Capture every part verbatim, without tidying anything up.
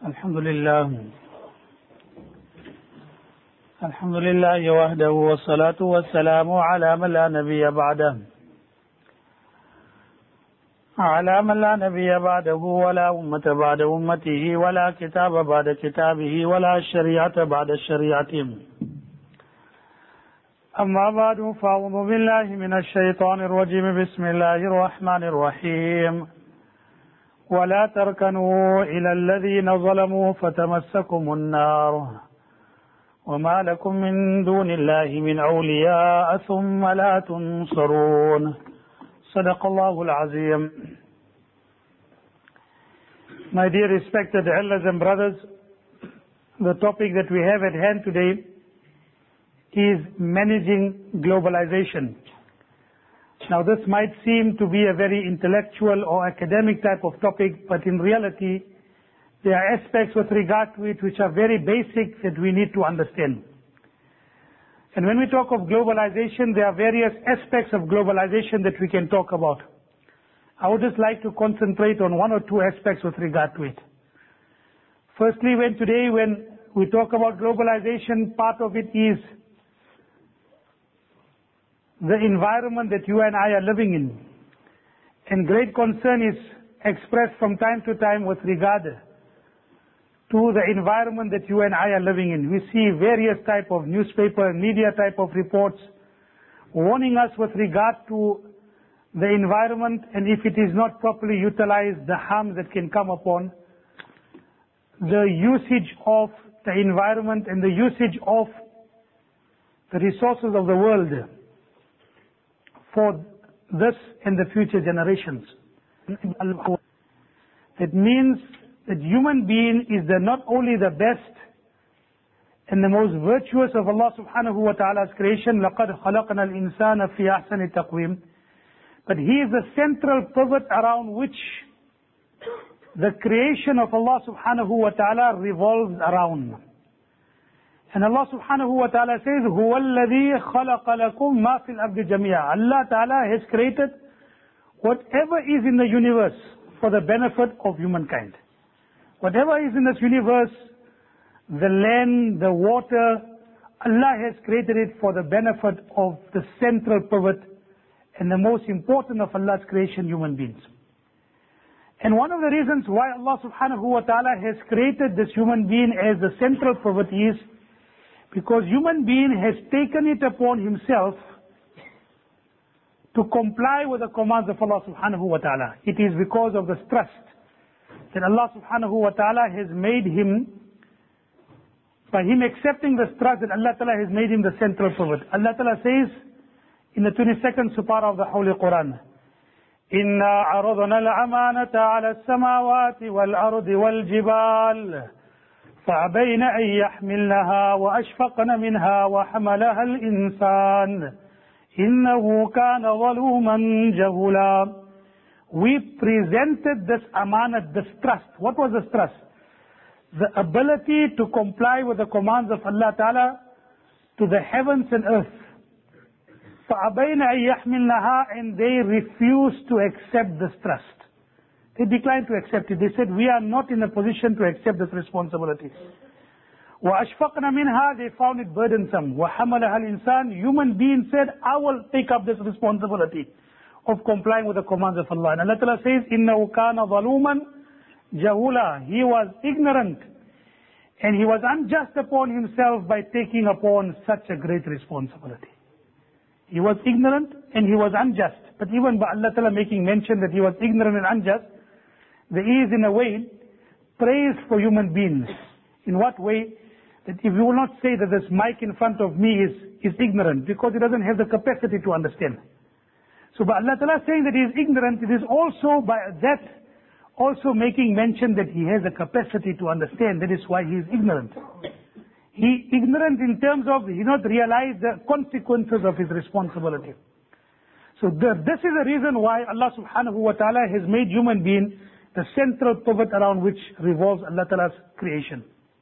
الحمد لله الحمد لله وحده والصلاة والسلام على من لا نبي بعده على من لا نبي بعده ولا أمة بعد أمته ولا كتاب بعد كتابه ولا شريعة بعد شريعته. أما بعد فأعوذ بالله من الشيطان الرجيم. بسم الله الرحمن الرحيم. ولا تركنوا إلى الذين ظلموا فتمسكم النار وما لكم من دون الله من أولياء ثم لا تنصرون. صدق الله العظيم. My dear respected elders and brothers, the topic that we have at hand today is managing globalization. Now this might seem to be a very intellectual or academic type of topic, but in reality there are aspects with regard to it which are very basic that we need to understand. And when we talk of globalization, there are various aspects of globalization that we can talk about. I would just like to concentrate on one or two aspects with regard to it. Firstly, when today when we talk about globalization, part of it is the environment that you and I are living in. And great concern is expressed from time to time with regard to the environment that you and I are living in. We see various type of newspaper and media type of reports warning us with regard to the environment, and if it is not properly utilized, the harm that can come upon the usage of the environment and the usage of the resources of the world for this and the future generations. It means that human being is the not only the best and the most virtuous of Allah subhanahu wa ta'ala's creation, لَقَدْ خَلَقْنَا الْإِنسَانَ فِي أَحْسَنِ تَقْوِيمٍ, but he is the central pivot around which the creation of Allah subhanahu wa ta'ala revolves around. And Allah subhanahu wa ta'ala says, هُوَ الَّذِي خَلَقَ لَكُمْ مَا فِي الْأَرْضِ جَمِيعًا. Allah ta'ala has created whatever is in the universe for the benefit of humankind. Whatever is in this universe, the land, the water, Allah has created it for the benefit of the central pivot and the most important of Allah's creation, human beings. And one of the reasons why Allah subhanahu wa ta'ala has created this human being as the central pivot is because human being has taken it upon himself to comply with the commands of Allah subhanahu wa ta'ala. It is because of this trust that Allah subhanahu wa ta'ala has made him, by him accepting this trust that Allah ta'ala has made him the central pivot. Allah ta'ala says in the twenty-second surah of the Holy Quran, إِنَّا عَرَضْنَا الْأَمَانَةَ عَلَى السَّمَاوَاتِ وَالْأَرْضِ وَالْجِبَالِ فَأَبَيْنَ أَن يَحْمِلْنَهَا وَأَشْفَقْنَ مِنْهَا وَحَمَلَهَا الْإِنسَانُ إِنَّهُ كَانَ ظَلُومًا جَهُولًا. We presented this amanat, this trust. What was this trust? The ability to comply with the commands of Allah Ta'ala to the heavens and earth. فَأَبَيْنَ أَن يَحْمِلْنَهَا, and they refused to accept this trust. They declined to accept it. They said, we are not in a position to accept this responsibility. وَأَشْفَقْنَ مِنْهَا, they found it burdensome. وَحَمَلَهَا الْإِنسَانُ, human being said, I will take up this responsibility of complying with the commands of Allah. And Allah Ta'ala says, إِنَّهُ كَانَ ظَلُومًا جَهُولًا. He was ignorant and he was unjust upon himself by taking upon such a great responsibility. He was ignorant and he was unjust. But even by Allah Ta'ala making mention that he was ignorant and unjust, there is in a way praise for human beings. In what way? That if you will not say that this mic in front of me is, is ignorant because he doesn't have the capacity to understand. So by Allah Ta'ala saying that he is ignorant, it is also by that also making mention that he has a capacity to understand. That is why he is ignorant. He ignorant in terms of he not realize the consequences of his responsibility. So the, this is the reason why Allah subhanahu wa ta'ala has made human being the central pivot around which revolves Allah Ta'ala's creation.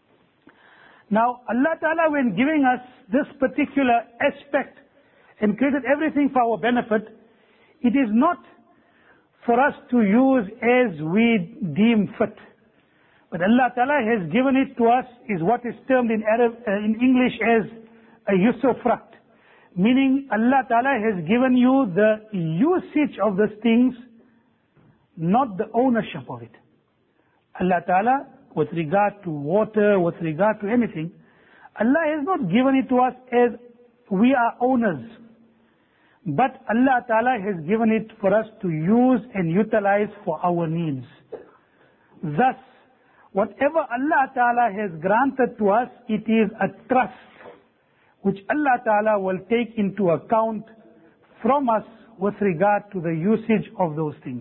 Now Allah Ta'ala, when giving us this particular aspect and created everything for our benefit, it is not for us to use as we deem fit. But Allah Ta'ala has given it to us is what is termed in Arab, uh, in English as a usufruct. Meaning Allah Ta'ala has given you the usage of these things, not the ownership of it. Allah Ta'ala, with regard to water, with regard to anything, Allah has not given it to us as we are owners. But Allah Ta'ala has given it for us to use and utilize for our needs. Thus, whatever Allah Ta'ala has granted to us, it is a trust which Allah Ta'ala will take into account from us with regard to the usage of those things.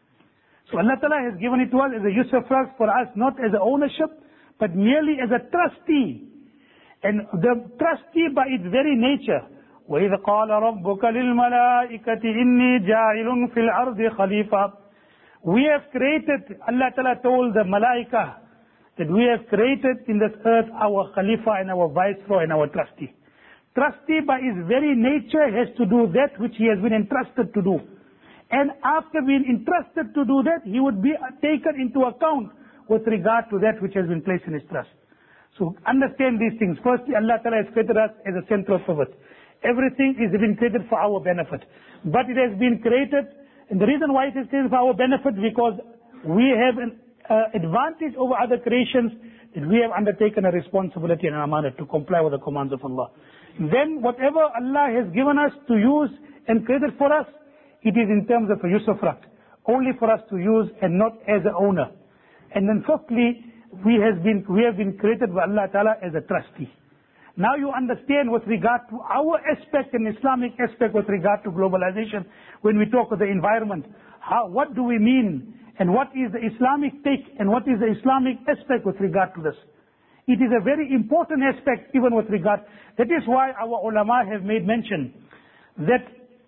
So Allah Ta'ala has given it to us as a usufruct for us, not as an ownership, but merely as a trustee. And the trustee by its very nature, وَإِذْ قَالَ رَبُّكَ لِلْمَلَائِكَةِ إِنِّي جَاعِلٌ فِي الْأَرْضِ خَلِيفَةً. We have created, Allah Ta'ala told the Malaika, that we have created in this earth our Khalifa and our Viceroy and our trustee. Trustee by his very nature has to do that which he has been entrusted to do. And after being entrusted to do that, he would be taken into account with regard to that which has been placed in his trust. So understand these things. Firstly, Allah Ta'ala has created us as a central pivot. Everything is been created for our benefit. But it has been created, and the reason why it is created for our benefit, because we have an uh, advantage over other creations, that we have undertaken a responsibility and an amanah to comply with the commands of Allah. Then whatever Allah has given us to use and created for us, it is in terms of a usufruct, only for us to use and not as an owner. And then fifthly, we, has been, we have been created by Allah Ta'ala as a trustee. Now you understand with regard to our aspect and Islamic aspect with regard to globalization, when we talk of the environment, how, what do we mean, and what is the Islamic take, and what is the Islamic aspect with regard to this. It is a very important aspect even with regard. That is why our ulama have made mention that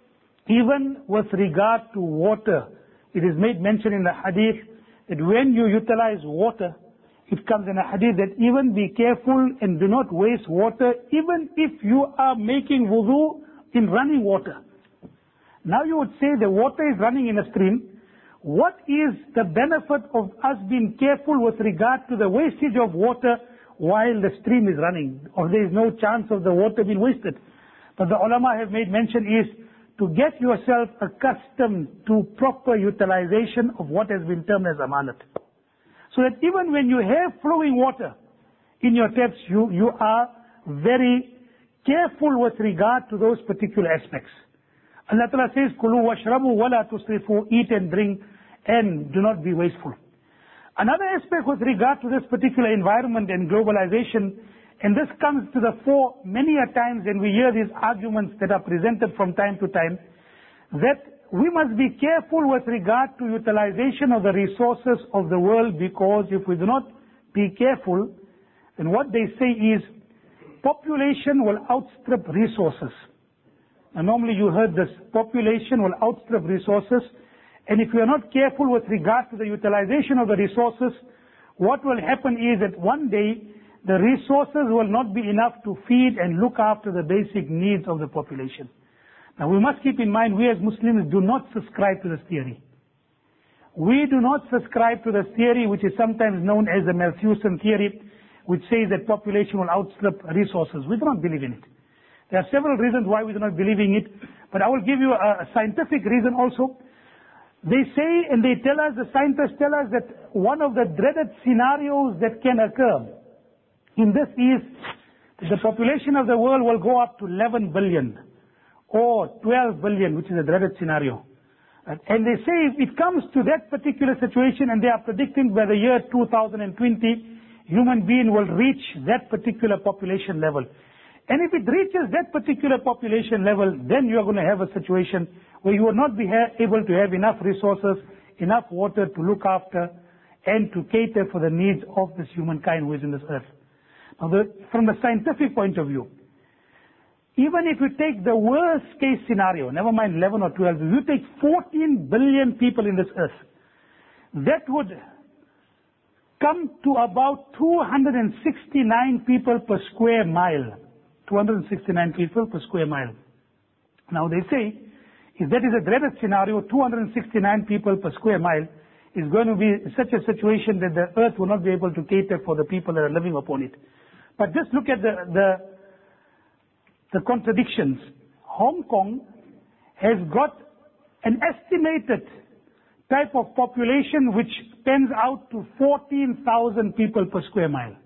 even with regard to water, it is made mention in the hadith that when you utilize water, it comes in a hadith that even be careful and do not waste water, even if you are making wudu in running water. Now you would say the water is running in a stream. What is the benefit of us being careful with regard to the wastage of water while the stream is running, or there is no chance of the water being wasted? But the ulama have made mention is to get yourself accustomed to proper utilization of what has been termed as amanat. So that even when you have flowing water in your taps, you, you are very careful with regard to those particular aspects. Allah Ta'ala says, Kulu washrabu wala tusrifu, eat and drink and do not be wasteful. Another aspect with regard to this particular environment and globalization, and this comes to the fore many a times, and we hear these arguments that are presented from time to time, that we must be careful with regard to utilization of the resources of the world, because if we do not be careful, then what they say is population will outstrip resources. And normally you heard this, population will outstrip resources, and if we are not careful with regard to the utilization of the resources, what will happen is that one day the resources will not be enough to feed and look after the basic needs of the population. Now we must keep in mind, we as Muslims do not subscribe to this theory. We do not subscribe to this theory, which is sometimes known as the Malthusian theory, which says that population will outstrip resources. We do not believe in it. There are several reasons why we do not believe in it, but I will give you a, a scientific reason also. They say and they tell us, the scientists tell us, that one of the dreaded scenarios that can occur in this is that the population of the world will go up to eleven billion or twelve billion, which is a dreaded scenario. And they say if it comes to that particular situation, and they are predicting by the year two thousand twenty, human being will reach that particular population level. And if it reaches that particular population level, then you are going to have a situation where you will not be able to have enough resources, enough water to look after and to cater for the needs of this humankind who is in this earth. Now, the, from the scientific point of view, even if you take the worst case scenario, never mind eleven or twelve, if you take fourteen billion people in this earth, that would come to about two hundred sixty-nine people per square mile. two hundred sixty-nine people per square mile. Now they say, if that is a dreaded scenario, two hundred sixty-nine people per square mile, is going to be such a situation that the earth will not be able to cater for the people that are living upon it. But just look at the, the, the contradictions. Hong Kong has got an estimated type of population which pans out to fourteen thousand people per square mile.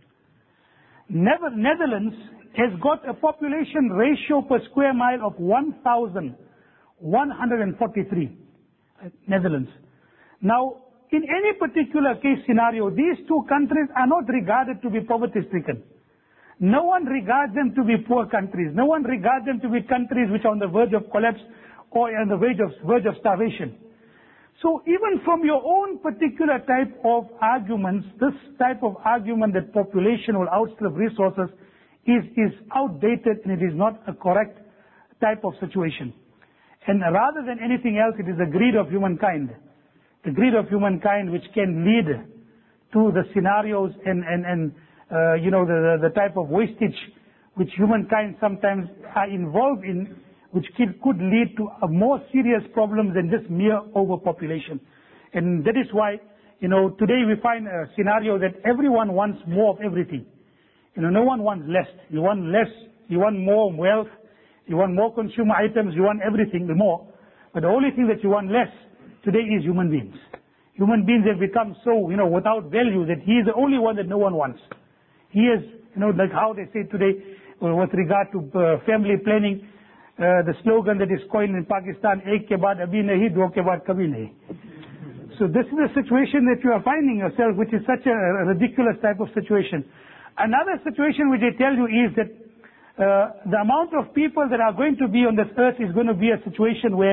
Netherlands has got a population ratio per square mile of one thousand one hundred forty-three. Netherlands. Now, in any particular case scenario, these two countries are not regarded to be poverty-stricken. No one regards them to be poor countries. No one regards them to be countries which are on the verge of collapse or on the verge of, verge of starvation. So even from your own particular type of arguments, this type of argument that population will outstrip resources is, is outdated, and it is not a correct type of situation. And rather than anything else, it is the greed of humankind. The greed of humankind which can lead to the scenarios and, and, and uh, you know, the, the, the type of wastage which humankind sometimes are involved in, which could, could lead to a more serious problems than just mere overpopulation. And that is why, you know, today we find a scenario that everyone wants more of everything. You know, no one wants less. You want less, you want more wealth, you want more consumer items, you want everything more. But the only thing that you want less today is human beings. Human beings have become so, you know, without value that he is the only one that no one wants. He is, you know, like how they say today uh, with regard to uh, family planning, uh, the slogan that is coined in Pakistan, ek ke baad abhi nahi, do ke baad kabhi nahi. So this is the situation that you are finding yourself, which is such a ridiculous type of situation. Another situation which I tell you is that uh, the amount of people that are going to be on this earth is going to be a situation where,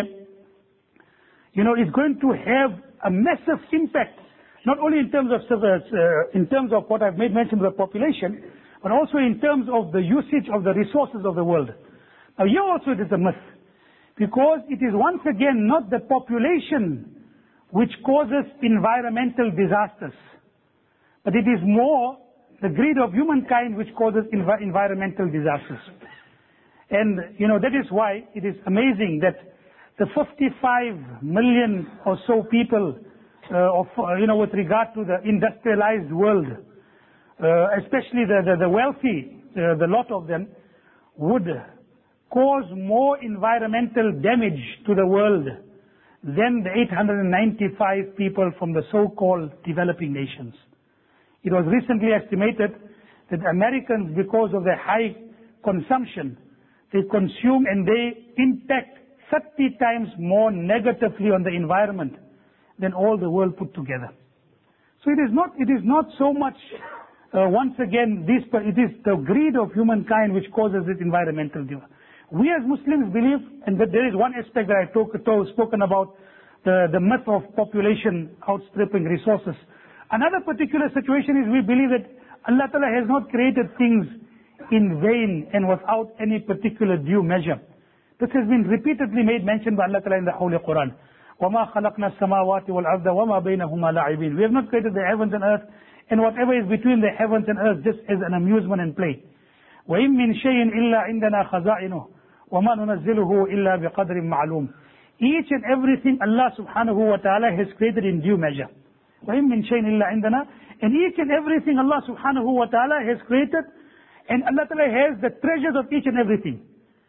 you know, it's going to have a massive impact, not only in terms of uh, in terms of what I've made mention of the population, but also in terms of the usage of the resources of the world. Now here also it is a myth, because it is once again not the population which causes environmental disasters, but it is more the greed of humankind which causes env environmental disasters. And, you know, that is why it is amazing that the fifty-five million or so people, uh, of, uh, you know, with regard to the industrialized world, uh, especially the, the, the wealthy, uh, the lot of them, would cause more environmental damage to the world than the eight hundred ninety-five people from the so-called developing nations. It was recently estimated that Americans, because of their high consumption, they consume and they impact thirty times more negatively on the environment than all the world put together. So it is not, it is not so much, uh, once again, this, it is the greed of humankind which causes this environmental disaster. We as Muslims believe, and that there is one aspect that I talk, talk, spoken about, the, the myth of population outstripping resources. Another particular situation is we believe that Allah Ta'ala has not created things in vain and without any particular due measure. This has been repeatedly made mention by Allah Ta'ala in the Holy Quran. وَمَا خَلَقْنَا السَّمَاوَاتِ وَالْأَرْضَ وَمَا بَيْنَهُمَا لَعِبِينَ. We have not created the heavens and earth and whatever is between the heavens and earth just as an amusement and play. وَإِن مِّن شَيْءٍ إِلَّا عِندَنَا خَزَائِنُهُ وَمَا نُنَزِّلُهُ إِلَّا بِقَدْرٍ مَعْلُومٍ. Each and everything Allah subhanahu wa ta'ala has created in due measure. وَإِن مِّن شَيْءٍ إِلَّا عِندَنَا. And each and everything Allah subhanahu wa ta'ala has created, and Allah ta'ala has the treasures of each and everything.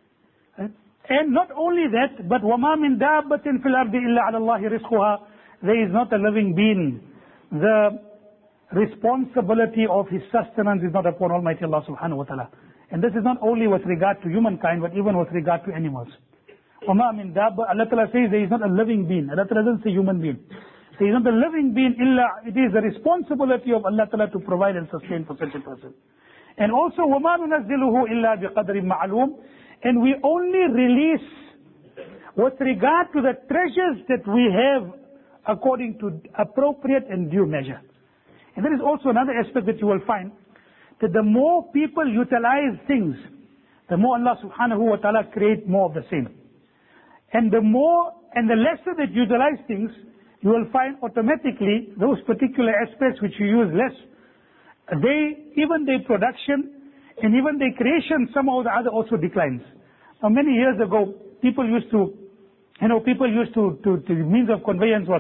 And not only that, but وَمَا مِن دَابَّةٍ فِي الْأَرْضِ إِلَّا عَلَى اللَّهِ رِزْقُهَا. There is not a living being. The responsibility of his sustenance is not upon Almighty Allah subhanahu wa ta'ala. And this is not only with regard to humankind, but even with regard to animals. وَمَا مِن دَابَّةٍ. Allah ta'ala says there is not a living being. Allah ta'ala doesn't say human being. There is not a living being illa, it is the responsibility of Allah Ta'ala to provide and sustain for such a person. And also, وَمَا نُنَزِّلُهُ إِلَّا بِقَدْرٍ مَعْلُومٍ. And we only release with regard to the treasures that we have according to appropriate and due measure. And there is also another aspect that you will find, that the more people utilize things, the more Allah subhanahu wa ta'ala create more of the same. And the more and the lesser that you utilize things, you will find automatically those particular aspects which you use less, they, even their production and even their creation somehow or the other also declines. Now many years ago, people used to, you know, people used to, to, to the means of conveyance was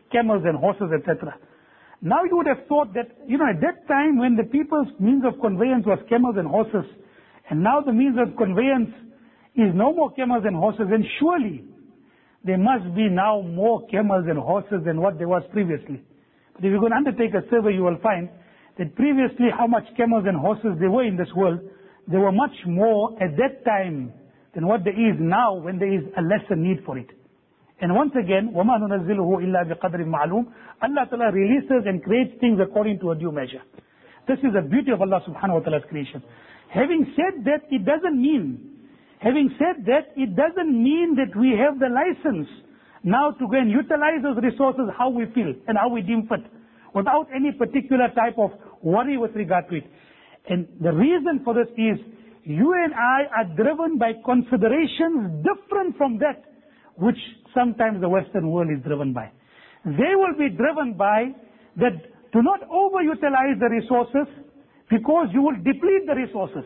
camels and horses, et cetera. Now you would have thought that, you know, at that time when the people's means of conveyance was camels and horses, and now the means of conveyance is no more camels and horses, then surely there must be now more camels and horses than what there was previously. But if you're going to undertake a survey, you will find that previously how much camels and horses there were in this world, there were much more at that time than what there is now when there is a lesser need for it. And once again, وَمَا نُنَزِّلُهُ إِلَّا بِقَدْرٍ مَعْلُومٍ, Allah Ta'ala releases and creates things according to a due measure. This is the beauty of Allah Subhanahu wa Ta'ala's creation. Having said that, it doesn't mean, having said that, it doesn't mean that we have the license now to go and utilize those resources how we feel and how we deem fit, without any particular type of worry with regard to it. And the reason for this is, you and I are driven by considerations different from that which sometimes the Western world is driven by. They will be driven by that do not overutilize the resources because you will deplete the resources.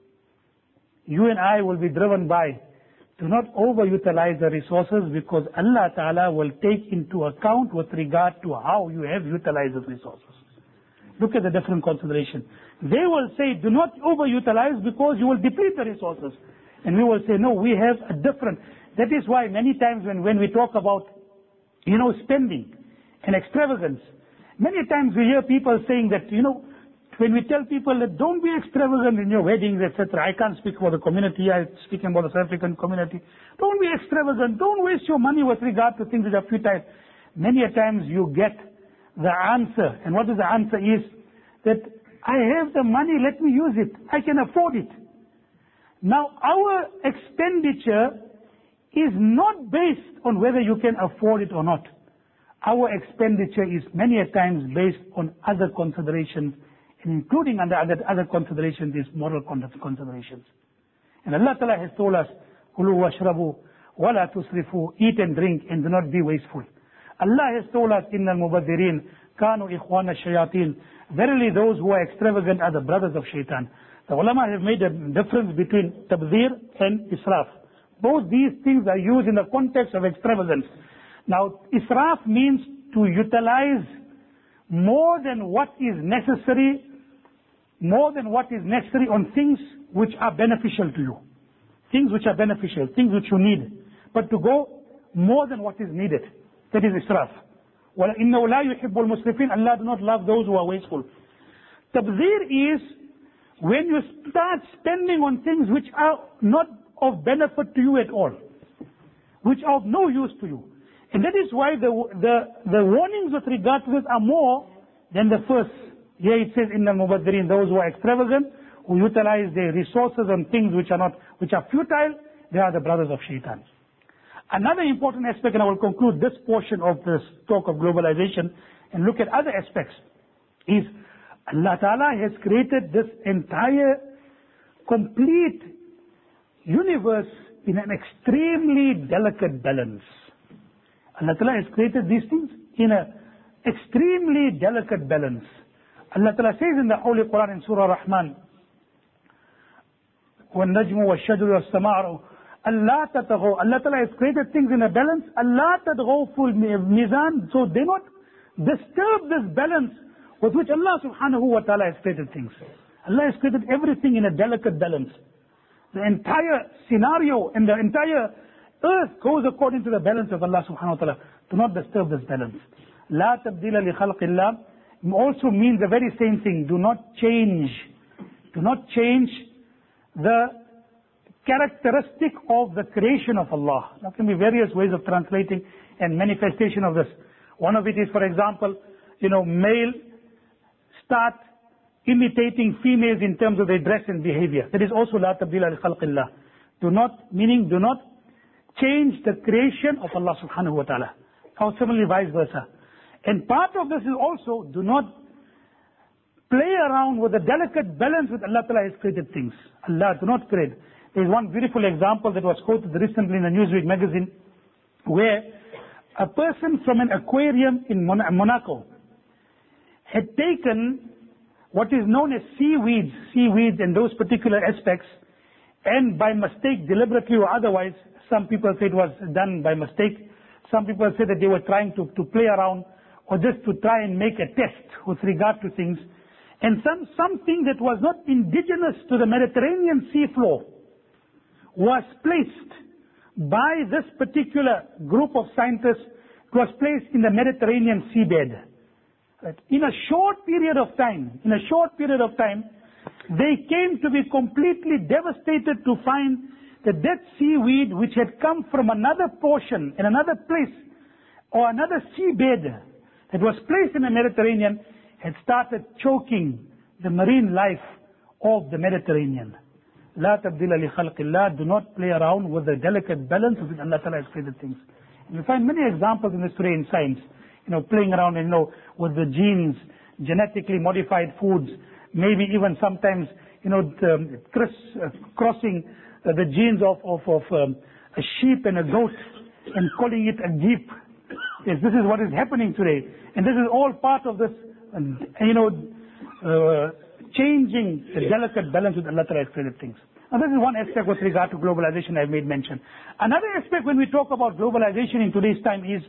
You and I will be driven by do not overutilize the resources because Allah Ta'ala will take into account with regard to how you have utilized the resources. Look at the different consideration. They will say do not overutilize because you will deplete the resources. And we will say no, we have a different. That is why many times when, when we talk about, you know, spending and extravagance, many times we hear people saying that, you know, when we tell people that don't be extravagant in your weddings, et cetera. I can't speak for the community, I'm speaking about the South African community. Don't be extravagant, don't waste your money with regard to things that are futile. Many a times you get the answer, and what is the answer is that I have the money, let me use it, I can afford it. Now our expenditure is not based on whether you can afford it or not. Our expenditure is many a times based on other considerations, and including under other, other considerations is moral considerations. And Allah Ta'ala has told us, Kulu washrabu wa la tusrifu, eat and drink and do not be wasteful. Allah has told us, Innal mubaddirin kanu ikhwana shayateen, verily those who are extravagant are the brothers of shaitan. The ulama have made a difference between tabdhir and israf. Both these things are used in the context of extravagance. Now, israf means to utilize more than what is necessary, more than what is necessary on things which are beneficial to you. Things which are beneficial, things which you need. But to go more than what is needed. That is israf. وَإِنَّهُ لَا يُحِبُّ الْمُسْرِفِينَ, Allah does not love those who are wasteful. Tabdhir is when you start spending on things which are not of benefit to you at all, which are of no use to you. And that is why the, the, the warnings with regard to this are more than the first. Here it says, Innal mubaddirin, those who are extravagant, who utilize their resources on things which are not, which are futile, they are the brothers of shaitan. Another important aspect, and I will conclude this portion of this talk of globalization and look at other aspects, is Allah Ta'ala has created this entire complete universe in an extremely delicate balance. Allah Ta'ala has created these things in an extremely delicate balance. Allah Ta'ala says in the Holy Quran in Surah Rahman, وَالنَّجْمُ وَالشَّجْرُ وَالسَّمَاءُ Allah تَتَغَوْ, Allah Ta'ala has created things in a balance. Allah تَتَغَوْ فُل mizan, so they not disturb this balance with which Allah Subhanahu wa Ta'ala has created things. Allah has created everything in a delicate balance. The entire scenario and the entire earth goes according to the balance of Allah Subhanahu wa Ta'ala. Do not disturb this balance. La tabdila li khalqillah also means the very same thing. Do not change. Do not change the characteristic of the creation of Allah. There can be various ways of translating and manifestation of this. One of it is, for example, you know, male start imitating females in terms of their dress and behavior. That is also la tabdila li khalqillah. Do not, meaning do not change the creation of Allah Subhanahu wa Ta'ala. Or similarly vice versa. And part of this is also do not play around with the delicate balance with Allah Ta'ala has created things. Allah, do not create. There is one beautiful example that was quoted recently in the Newsweek magazine, where a person from an aquarium in Mon Monaco had taken what is known as seaweeds, seaweeds and those particular aspects, and by mistake, deliberately or otherwise, some people say it was done by mistake, Some people say that they were trying to, to play around or just to try and make a test with regard to things. And some, something that was not indigenous to the Mediterranean seafloor was placed by this particular group of scientists. It was placed in the Mediterranean seabed. Right. In a short period of time, in a short period of time, they came to be completely devastated to find that that seaweed which had come from another portion, in another place, or another seabed that was placed in the Mediterranean, had started choking the marine life of the Mediterranean. La tabdila li khalqillah, do not play around with the delicate balance with which Allah Ta'ala has created things. And you find many examples in this today in science, you know, playing around, you know, with the genes, genetically modified foods, maybe even sometimes, you know, the, cross, uh, crossing uh, the genes of, of, of um, a sheep and a goat and calling it a jeep. Yes, this is what is happening today. And this is all part of this, uh, you know, uh, changing the delicate balance with Allah Ta'ala has created things. Now this is one aspect with regard to globalization I've made mention. Another aspect when we talk about globalization in today's time is,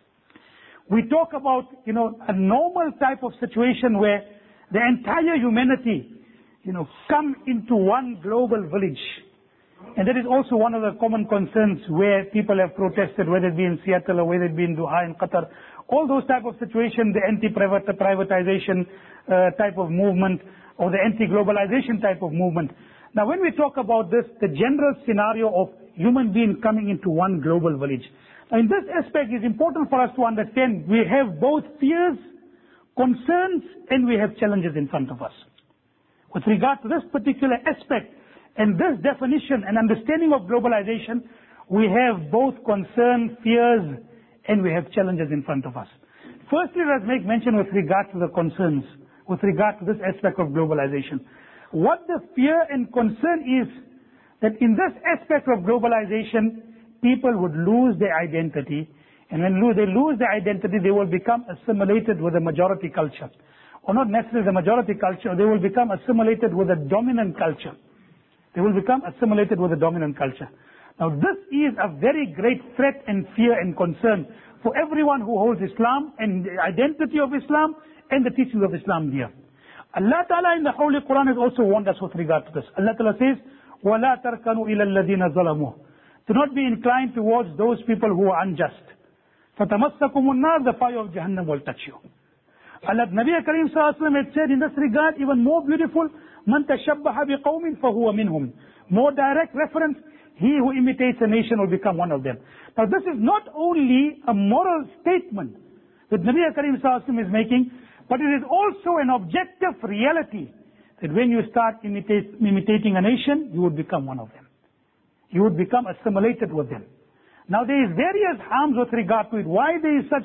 we talk about, you know, a normal type of situation where the entire humanity, you know, come into one global village. And that is also one of the common concerns where people have protested, whether it be in Seattle or whether it be in Doha in Qatar. All those type of situations, the anti-privatization uh, type of movement or the anti-globalization type of movement. Now when we talk about this, the general scenario of human beings coming into one global village. Now in this aspect, it's important for us to understand we have both fears, concerns, and we have challenges in front of us. With regard to this particular aspect and this definition and understanding of globalization, we have both concern, fears, and we have challenges in front of us. Firstly, let's make mention with regard to the concerns, with regard to this aspect of globalization. What the fear and concern is that in this aspect of globalization, people would lose their identity, and when they lose their identity, they will become assimilated with the majority culture. Or not necessarily the majority culture, they will become assimilated with the dominant culture. They will become assimilated with the dominant culture. Now this is a very great threat and fear and concern for everyone who holds Islam and the identity of Islam and the teachings of Islam dear. Allah Ta'ala in the Holy Quran has also warned us with regard to this. Allah Ta'ala says, وَلَا تَرْكَنُوا إِلَى الَّذِينَ ظَلَمُوا. Do not be inclined towards those people who are unjust. فَتَمَسَّكُمُ النَّارِ, the fire of Jahannam will touch you. Allah, Nabi Kareem Sallallahu Alaihi Wasallam had said in this regard, even more beautiful, مَنْ تَشَبَّهَ بِقَوْمٍ فَهُوَ مِنْهُمْ. More direct reference, he who imitates a nation will become one of them. Now this is not only a moral statement that Nabi Kareem Sallallahu Alaihi Wasallam is making, but it is also an objective reality that when you start imitate, imitating a nation, you would become one of them. You would become assimilated with them. Now there is various harms with regard to it. Why there is such,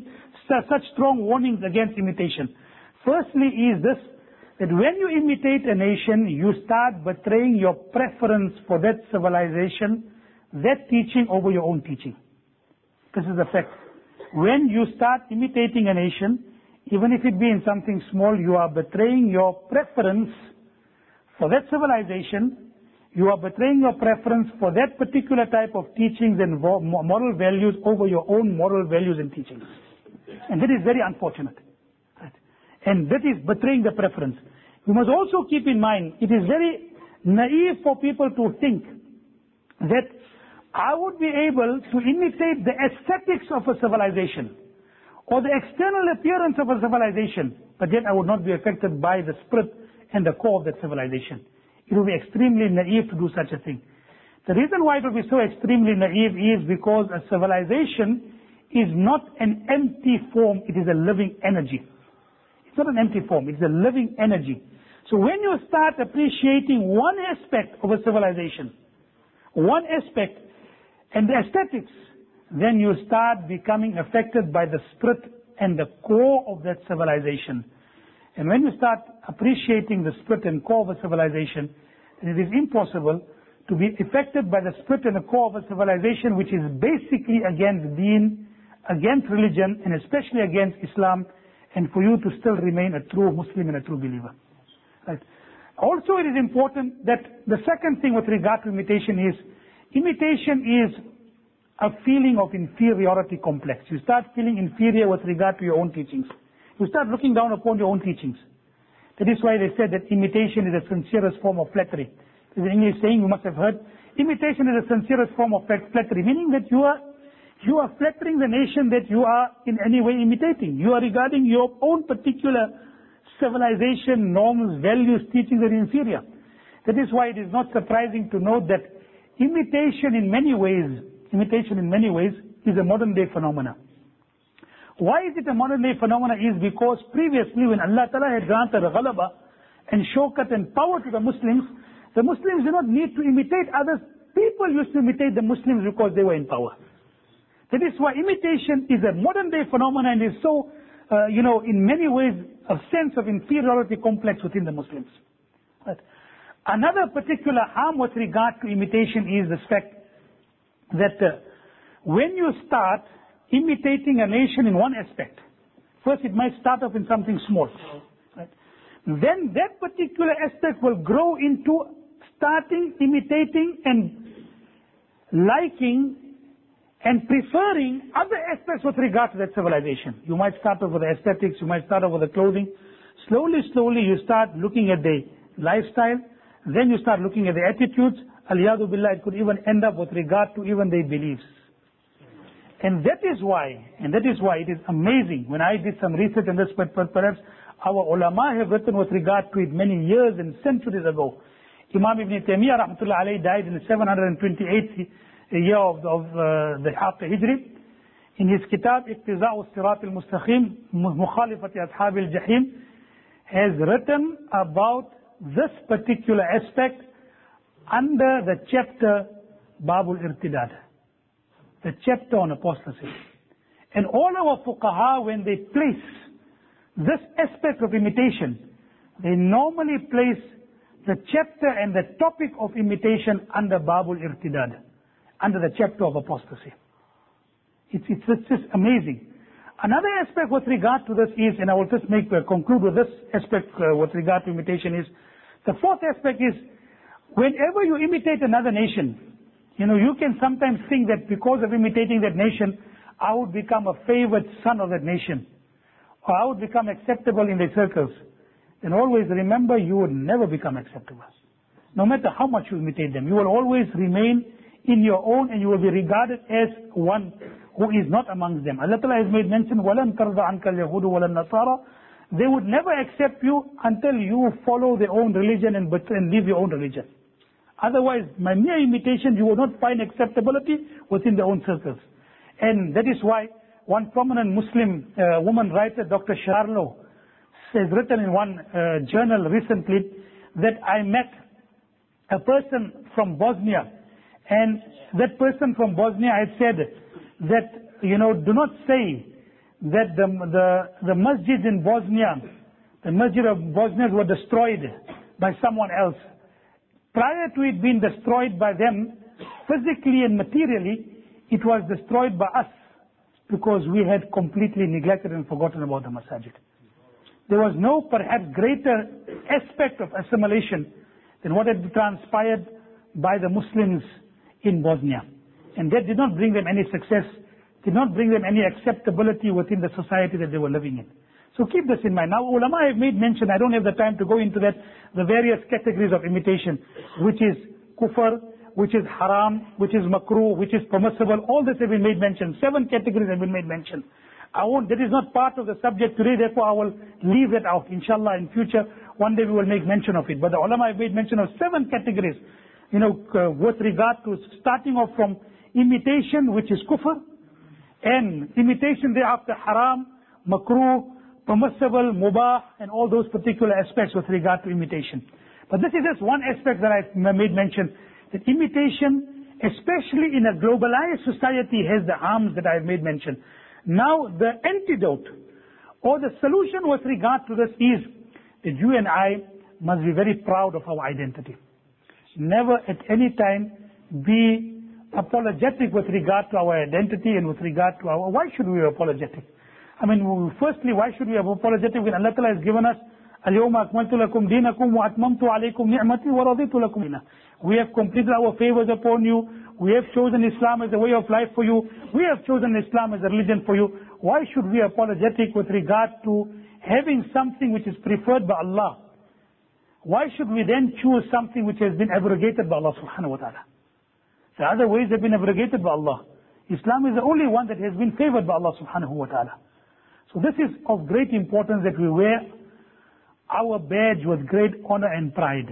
such strong warnings against imitation? Firstly is this, that when you imitate a nation, you start betraying your preference for that civilization, that teaching over your own teaching. This is the fact. When you start imitating a nation, even if it be in something small, you are betraying your preference for that civilization. You are betraying your preference for that particular type of teachings and moral values over your own moral values and teachings. And that is very unfortunate. Right? And that is betraying the preference. You must also keep in mind, it is very naive for people to think that I would be able to imitate the aesthetics of a civilization or the external appearance of a civilization, but yet I would not be affected by the spirit and the core of that civilization. It will be extremely naive to do such a thing. The reason why it will be so extremely naive is because a civilization is not an empty form, it is a living energy. It's not an empty form, it's a living energy. So when you start appreciating one aspect of a civilization, one aspect, and the aesthetics, then you start becoming affected by the spirit and the core of that civilization. And when you start appreciating the spirit and core of a civilization, then it is impossible to be affected by the spirit and the core of a civilization which is basically against deen, against religion, and especially against Islam, and for you to still remain a true Muslim and a true believer. Right. Also it is important that the second thing with regard to imitation is, imitation is a feeling of inferiority complex. You start feeling inferior with regard to your own teachings. You start looking down upon your own teachings. That is why they said that imitation is the sincerest form of flattery. There's an English saying you must have heard, imitation is the sincerest form of flattery, meaning that you are, you are flattering the nation that you are in any way imitating. You are regarding your own particular civilization, norms, values, teachings that are inferior. That is why it is not surprising to note that imitation in many ways, imitation in many ways is a modern day phenomena. Why is it a modern day phenomena? Is because previously when Allah Ta'ala had granted ghalaba and shawkat and power to the Muslims, the Muslims did not need to imitate others. People used to imitate the Muslims because they were in power. That is why imitation is a modern day phenomenon and is so, uh, you know, in many ways a sense of inferiority complex within the Muslims. Right. Another particular harm with regard to imitation is the fact that uh, when you start imitating a nation in one aspect, first it might start off in something small. Right. Then that particular aspect will grow into starting imitating and liking and preferring other aspects with regard to that civilization. You might start off with the aesthetics, you might start off with the clothing. Slowly, slowly you start looking at the lifestyle, then you start looking at the attitudes. Al-Yadu Billah, it could even end up with regard to even their beliefs. And that is why, and that is why it is amazing, when I did some research on this, but perhaps our ulama have written with regard to it many years and centuries ago. Imam Ibn Taymiyyah rahmatullah alayhi died in the seven hundred twenty-eighth year of, of uh, the after Hijri. In his kitab, Iqtiza'u Sirat al-Mustaqim, Mukhalifati Ashab al-Jahim, has written about this particular aspect under the chapter Babul Irtidad, the chapter on apostasy. And all our fuqaha, when they place this aspect of imitation, they normally place the chapter and the topic of imitation under Babul Irtidad, under the chapter of apostasy. It's, it's, it's just amazing. Another aspect with regard to this is, and I will just make uh, conclude with this aspect uh, with regard to imitation is, the fourth aspect is, whenever you imitate another nation, you know, you can sometimes think that because of imitating that nation, I would become a favored son of that nation, or I would become acceptable in their circles. Then always remember, you would never become acceptable. No matter how much you imitate them, you will always remain in your own, and you will be regarded as one who is not amongst them. Allah Ta'ala has made mention, وَلَنْ تَرْضَ عَنْكَ الْيَهُودُ وَلَا النَّصَارَى. They would never accept you until you follow their own religion and, and leave your own religion. Otherwise, by mere imitation, you will not find acceptability within their own circles. And that is why one prominent Muslim uh, woman writer, Doctor Sharlow, has written in one uh, journal recently that I met a person from Bosnia, and that person from Bosnia had said that, you know, do not say that the, the, the masjids in Bosnia, the masjid of Bosnians were destroyed by someone else. Prior to it being destroyed by them, physically and materially, it was destroyed by us because we had completely neglected and forgotten about the masajid. There was no perhaps greater aspect of assimilation than what had transpired by the Muslims in Bosnia. And that did not bring them any success, did not bring them any acceptability within the society that they were living in. So keep this in mind. Now, ulama have made mention, I don't have the time to go into that, the various categories of imitation, which is kufr, which is haram, which is makruh, which is permissible. All this have been made mention. Seven categories have been made mention. I won't, that is not part of the subject today, therefore I will leave that out. Inshallah, in future, one day we will make mention of it. But the ulama have made mention of seven categories, you know, uh, with regard to starting off from imitation, which is kufr, and imitation thereafter haram, makruh, permissible, mubah, and all those particular aspects with regard to imitation. But this is just one aspect that I made mention, that imitation, especially in a globalized society, has the harms that I have made mention. Now, the antidote or the solution with regard to this is that you and I must be very proud of our identity. Never at any time be apologetic with regard to our identity and with regard to our, why should we be apologetic? I mean, firstly, why should we be apologetic when Allah Ta'ala has given us اليوم أكملت لكم دينكم وأتممت عليكم نعمتي ورضيت لكم دينا. We have completed our favors upon you. We have chosen Islam as a way of life for you. We have chosen Islam as a religion for you. Why should we be apologetic with regard to having something which is preferred by Allah? Why should we then choose something which has been abrogated by Allah subhanahu wa ta'ala? The other ways have been abrogated by Allah. Islam is the only one that has been favored by Allah subhanahu wa ta'ala. So this is of great importance that we wear our badge with great honor and pride.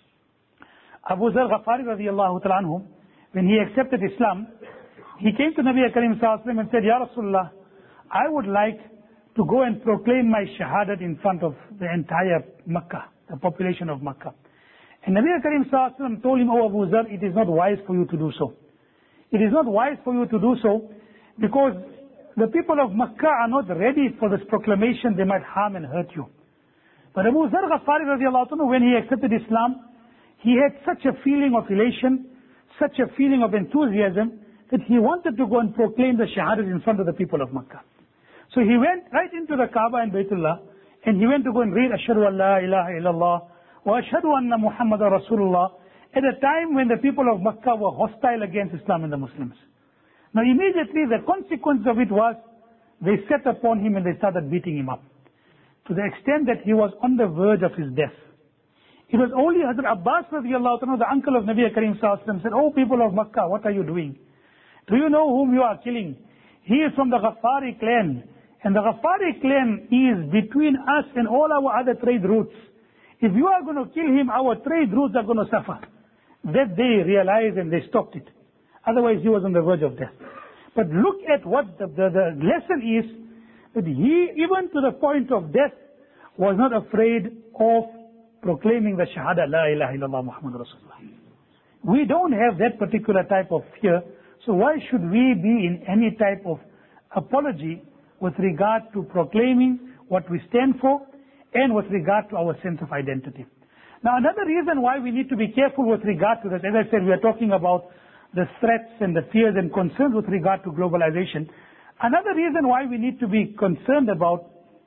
Abu Zar Ghafari radiallahu ta'ala anhu, when he accepted Islam, he came to Nabi Karim sallallahu alayhi wa sallam and said, Ya Rasulullah, I would like to go and proclaim my shahadat in front of the entire Makkah, the population of Makkah. And Nabi Karim sallallahu alayhi wa sallam told him, Oh Abu Zar, it is not wise for you to do so. It is not wise for you to do so because the people of Makkah are not ready for this proclamation. They might harm and hurt you. But Abu Zar Ghafari radiallahu anhu, when he accepted Islam, he had such a feeling of elation, such a feeling of enthusiasm, that he wanted to go and proclaim the shahadat in front of the people of Makkah. So he went right into the Kaaba and Baytullah, and he went to go and read Ashhadu an la ilaha illallah wa ashhadu anna Muhammadan Rasulullah, at a time when the people of Makkah were hostile against Islam and the Muslims. Now immediately the consequence of it was, they set upon him and they started beating him up, to the extent that he was on the verge of his death. It was only Hazrat Abbas radiallahu anhu, the uncle of Nabi Karim sallallahu alayhi wa sallam, said, Oh people of Makkah, what are you doing? Do you know whom you are killing? He is from the Ghafari clan. And the Ghafari clan is between us and all our other trade routes. If you are going to kill him, our trade routes are going to suffer. That they realized and they stopped it. Otherwise he was on the verge of death. But look at what the, the, the lesson is, that he, even to the point of death, was not afraid of proclaiming the Shahada, La ilaha illallah Muhammad Rasulullah. We don't have that particular type of fear, so why should we be in any type of apology with regard to proclaiming what we stand for and with regard to our sense of identity? Now another reason why we need to be careful with regard to this, as I said, we are talking about the threats and the fears and concerns with regard to globalization. Another reason why we need to be concerned about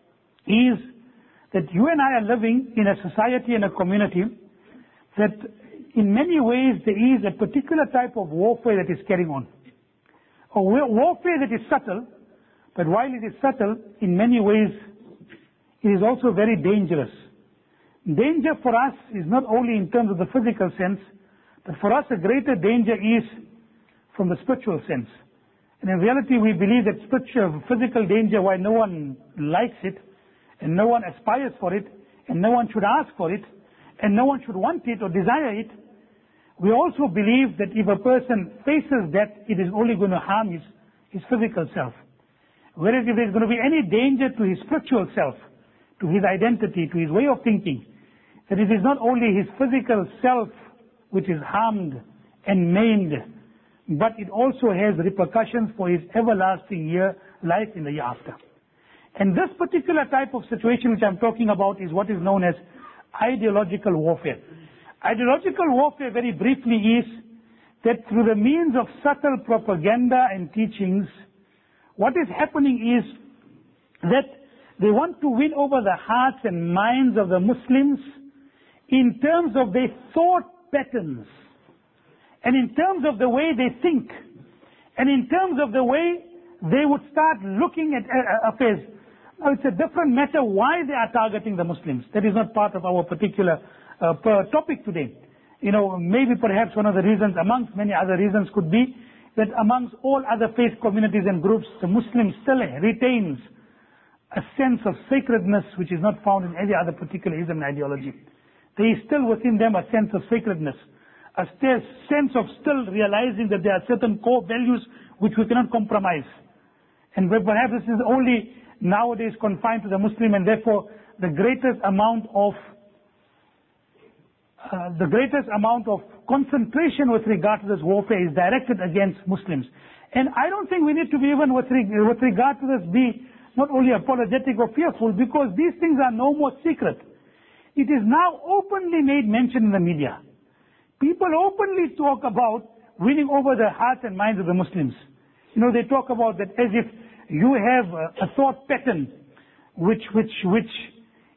is that you and I are living in a society and a community that in many ways there is a particular type of warfare that is carrying on. A warfare that is subtle, but while it is subtle, in many ways it is also very dangerous. Danger for us is not only in terms of the physical sense, but for us a greater danger is from the spiritual sense. And in reality we believe that spiritual, physical danger, while no one likes it, and no one aspires for it, and no one should ask for it, and no one should want it or desire it, we also believe that if a person faces that, it is only going to harm his, his physical self. Whereas if there is going to be any danger to his spiritual self, to his identity, to his way of thinking, that it is not only his physical self which is harmed and maimed, but it also has repercussions for his everlasting year, life in the year after. And this particular type of situation which I'm talking about is what is known as ideological warfare. Ideological warfare, very briefly, is that through the means of subtle propaganda and teachings, what is happening is that they want to win over the hearts and minds of the Muslims in terms of their thought patterns, and in terms of the way they think, and in terms of the way they would start looking at affairs. Now it's a different matter why they are targeting the Muslims. That is not part of our particular uh, topic today. You know, maybe perhaps one of the reasons, amongst many other reasons, could be that amongst all other faith communities and groups, the Muslim still retains a sense of sacredness which is not found in any other particular Islam ideology. There is still within them a sense of sacredness, a sense of still realizing that there are certain core values which we cannot compromise. And perhaps this is only nowadays confined to the Muslim, and therefore the greatest amount of uh, the greatest amount of concentration with regard to this warfare is directed against Muslims. And I don't think we need to be even with, reg with regard to this be not only apologetic or fearful, because these things are no more secret. It is now openly made mention in the media. People openly talk about winning over the hearts and minds of the Muslims. You know, they talk about that as if you have a, a thought pattern which, which, which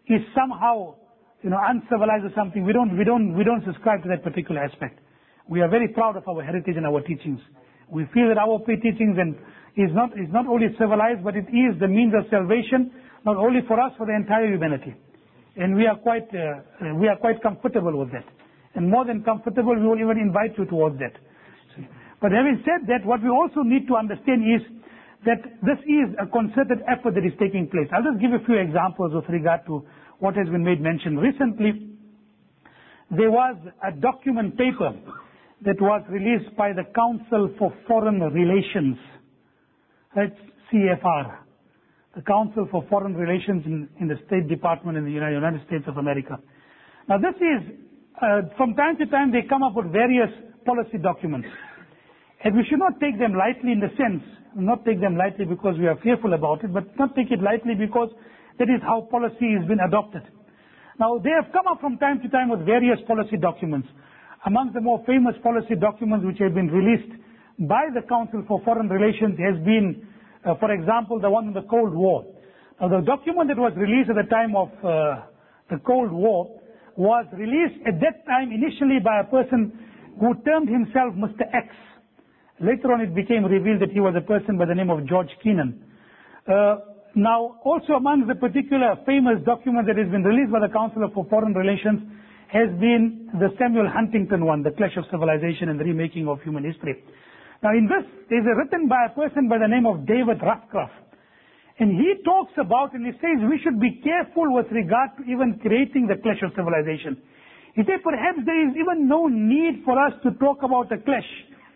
is somehow, you know, uncivilized or something. We don't, we don't, we don't subscribe to that particular aspect. We are very proud of our heritage and our teachings. We feel that our teachings and is not, is not only civilized, but it is the means of salvation, not only for us, for the entire humanity. And we are quite, uh, we are quite comfortable with that. And more than comfortable, we will even invite you towards that. But having said that, what we also need to understand is that this is a concerted effort that is taking place. I'll just give a few examples with regard to what has been made mention. Recently, there was a document paper that was released by the Council for Foreign Relations. That's C F R. The Council for Foreign Relations in, in the State Department in the United States of America. Now this is, uh, from time to time they come up with various policy documents. And we should not take them lightly in the sense, not take them lightly because we are fearful about it, but not take it lightly because that is how policy has been adopted. Now they have come up from time to time with various policy documents. Among the more famous policy documents which have been released by the Council for Foreign Relations has been, uh, for example, the one on the Cold War. Now the document that was released at the time of uh, the Cold War was released at that time initially by a person who termed himself Mister X. Later on it became revealed that he was a person by the name of George Kennan. Uh, now also among the particular famous document that has been released by the Council for Foreign Relations has been the Samuel Huntington one, the Clash of Civilization and the Remaking of Human History. Now in this, there is a written by a person by the name of David Ruthcroft. And he talks about, and he says we should be careful with regard to even creating the clash of civilization. He said perhaps there is even no need for us to talk about a clash.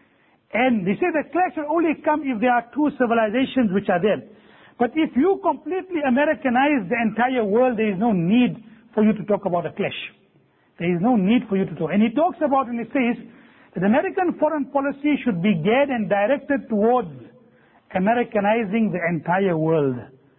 And he said the clash will only come if there are two civilizations which are there. But if you completely Americanize the entire world, there is no need for you to talk about a clash. There is no need for you to talk. And he talks about, and he says, that American foreign policy should be geared and directed towards Americanizing the entire world.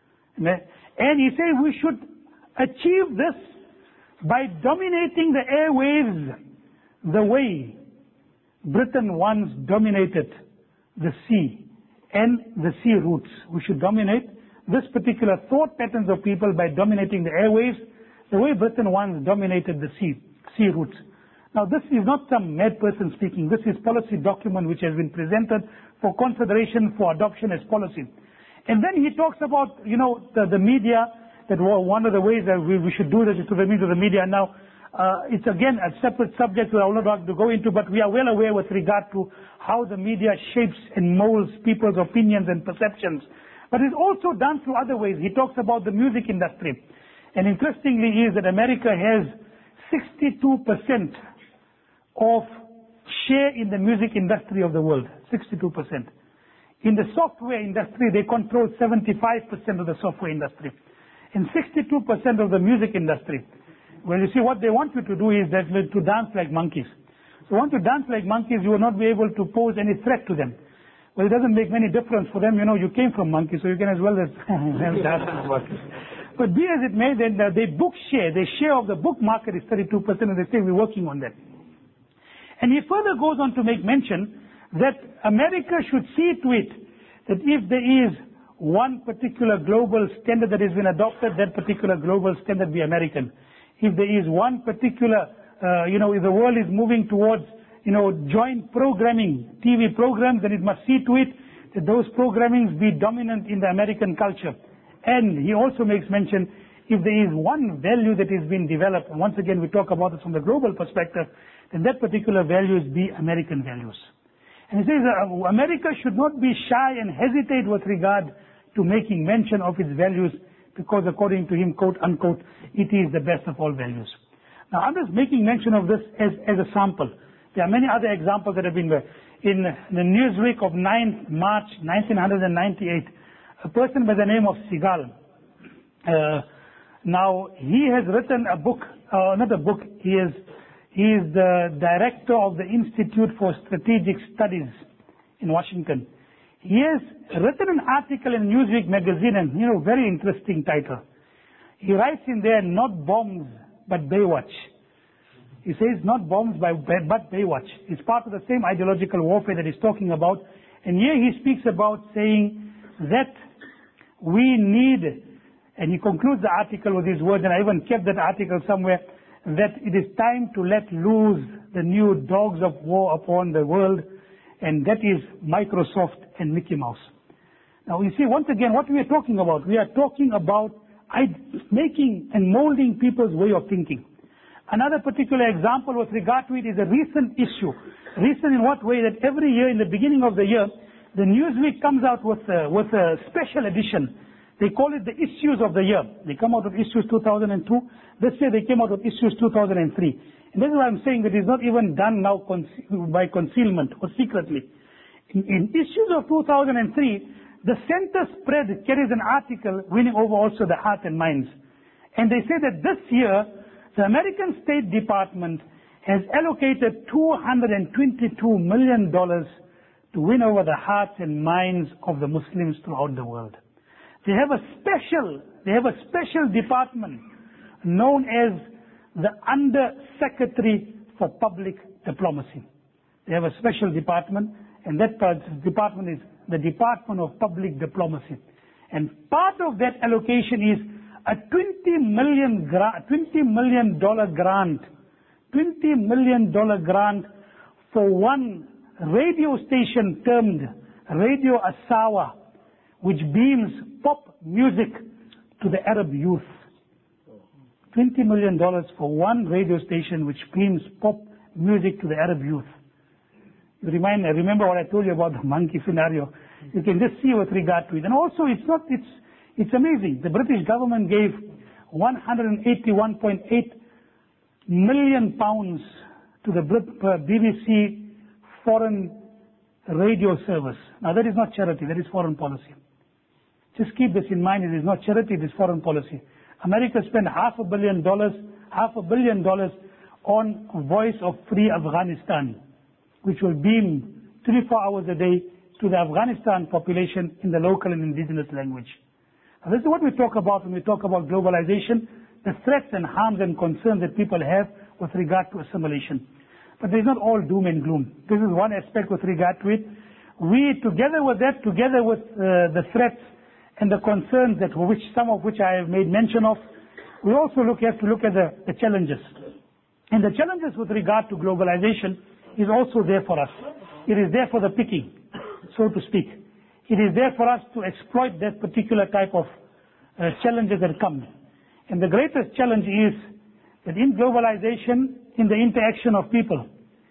And he says we should achieve this by dominating the airwaves the way Britain once dominated the sea and the sea routes. We should dominate this particular thought patterns of people by dominating the airwaves the way Britain once dominated the sea. sea routes. Now this is not some mad person speaking. This is policy document which has been presented for consideration for adoption as policy. And then he talks about, you know, the, the media, that one of the ways that we, we should do this is to the media. The media. Now, uh, it's again a separate subject that I will not want to go into, but we are well aware with regard to how the media shapes and molds people's opinions and perceptions. But it's also done through other ways. He talks about the music industry. And interestingly is that America has sixty-two percent of share in the music industry of the world. sixty-two percent. In the software industry, they control seventy-five percent of the software industry. And sixty-two percent of the music industry. Well, you see, what they want you to do is that to dance like monkeys. So once you dance like monkeys, you will not be able to pose any threat to them. Well, it doesn't make any difference for them. You know, you came from monkeys, so you can as well as dance like monkeys. But be as it may, then uh, they book share, their share of the book market is thirty-two percent, and they say we're working on that. And he further goes on to make mention that America should see to it that if there is one particular global standard that has been adopted, that particular global standard be American. If there is one particular, uh, you know, if the world is moving towards, you know, joint programming, T V programs, then it must see to it that those programmings be dominant in the American culture. And he also makes mention, if there is one value that is being developed, and once again we talk about it from the global perspective, then that particular values be American values. And he says uh, America should not be shy and hesitate with regard to making mention of its values, because according to him, quote unquote, it is the best of all values. Now I'm just making mention of this as, as a sample. There are many other examples that have been there. In the Newsweek of ninth March nineteen ninety-eight, a person by the name of Segal, uh, now he has written a book, uh, not a book, he is, he is the director of the Institute for Strategic Studies in Washington. He has written an article in Newsweek magazine, and you know, very interesting title. He writes in there, not bombs, but Baywatch. He says, not bombs, but Baywatch. It's part of the same ideological warfare that he's talking about. And here he speaks about saying that we need And he concludes the article with these words, and I even kept that article somewhere, that it is time to let loose the new dogs of war upon the world, and that is Microsoft and Mickey Mouse. Now you see, once again, what we are talking about, we are talking about making and molding people's way of thinking. Another particular example with regard to it is a recent issue. Recent in what way? That every year in the beginning of the year, the Newsweek comes out with a, with a special edition. They call it the issues of the year. They come out with issues two thousand two. This year they came out with issues two thousand three. And this is why I'm saying that it's not even done now conce- by concealment or secretly. In, in issues of two thousand three, the center spread carries an article winning over also the heart and minds. And they say that this year, the American State Department has allocated two hundred twenty-two million dollars to win over the hearts and minds of the Muslims throughout the world. They have a special, they have a special department known as the Under Secretary for Public Diplomacy. They have a special department, and that department is the Department of Public Diplomacy. And part of that allocation is a twenty million dollar grant, twenty million dollar grant for one radio station termed Radio Asawa, which beams pop music to the Arab youth. twenty million dollars for one radio station which beams pop music to the Arab youth. You remind, remember what I told you about the monkey scenario. You can just see with regard to it. And also it's not, it's, it's amazing. The British government gave one hundred eighty-one point eight million pounds to the B B C foreign radio service. Now that is not charity, that is foreign policy. Just keep this in mind, it is not charity, it is foreign policy. America spent half a billion dollars, half a billion dollars on Voice of Free Afghanistan, which will beam three, four hours a day to the Afghanistan population in the local and indigenous language. Now, this is what we talk about when we talk about globalization, the threats and harms and concerns that people have with regard to assimilation. But there's not all doom and gloom. This is one aspect with regard to it. We, together with that, together with uh, the threats and the concerns that which some of which I have made mention of, we also look have to look at the, the challenges. And the challenges with regard to globalization is also there for us. It is there for the picking, so to speak. It is there for us to exploit that particular type of uh, challenges that come. And the greatest challenge is that in globalization, in the interaction of people,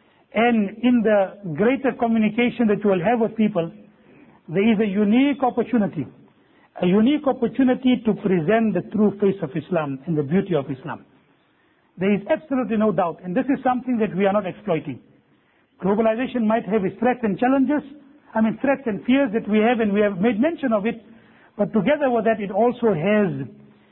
and in the greater communication that you will have with people, there is a unique opportunity, a unique opportunity to present the true face of Islam and the beauty of Islam. There is absolutely no doubt, and this is something that we are not exploiting. Globalization might have its threats and challenges, I mean threats and fears that we have, and we have made mention of it, but together with that it also has